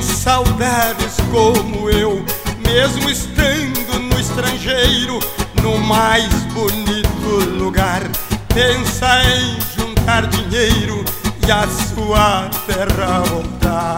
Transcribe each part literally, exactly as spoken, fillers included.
saudades como eu, mesmo estando no estrangeiro, no mais bonito lugar. Pensa em juntar dinheiro e a sua terra voltar.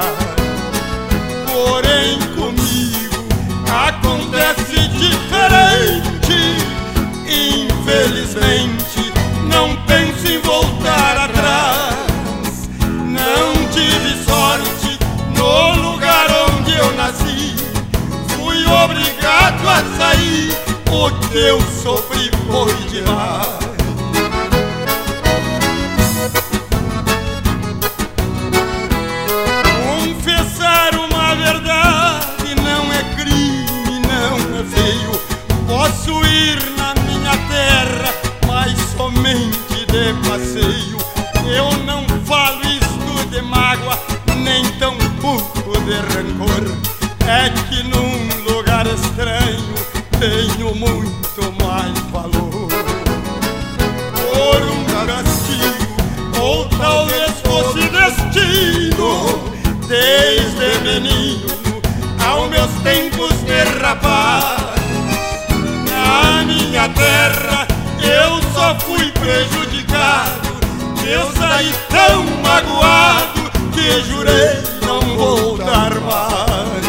Porém comigo acontece diferente. Infelizmente não penso em voltar atrás. Não tive sorte no lugar onde eu nasci. Fui obrigado a sair, o que eu sofri foi demais. Confessar uma verdade não é crime, não é feio. Posso ir na minha terra, mas somente de passeio. Eu não falo isto de mágoa, nem tampouco de rancor. É que num lugar estranho tenho muito mais valor. Por um castigo, ou talvez fosse destino, desde menino aos meus tempos de rapaz, na minha terra eu só fui prejudicado. Eu saí tão magoado que jurei não voltar mais.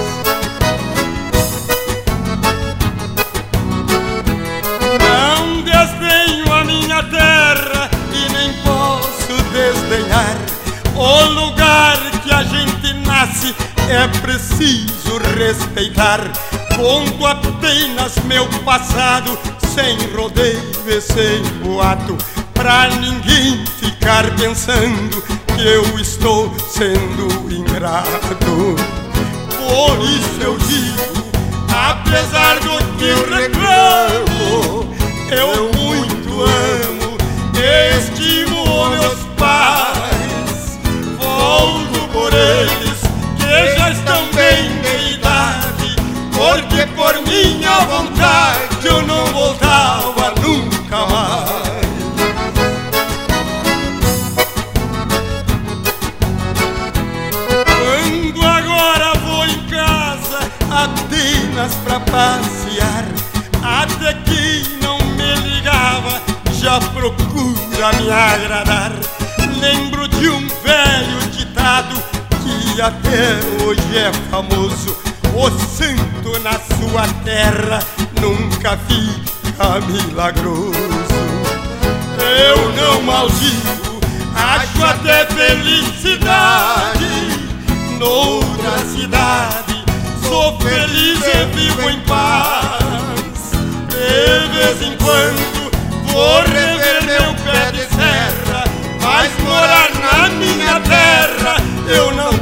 Não desdenho a minha terra e nem posso desdenhar. O lugar que a gente nasce é preciso respeitar. Conto apenas meu passado, sem rodeio e sem boato, pra ninguém ficar pensando que eu estou sendo ingrato. Por isso eu digo, apesar do que eu reclamo, eu muito amo e estimo meus pais. Volto por eles que já estão bem de idade, porque por minha vontade eu não voltava nunca mais. Quando agora vou em casa apenas pra passear, até quem não me ligava já procura me agradar. Lembro de um velho ditado que até hoje é famoso: o santo na sua terra nunca fica milagroso. Eu não maldigo, acho até felicidade. Noutra cidade sou feliz e vivo em paz. De vez em quando vou rever meu pé de serra, mas morar na minha terra eu não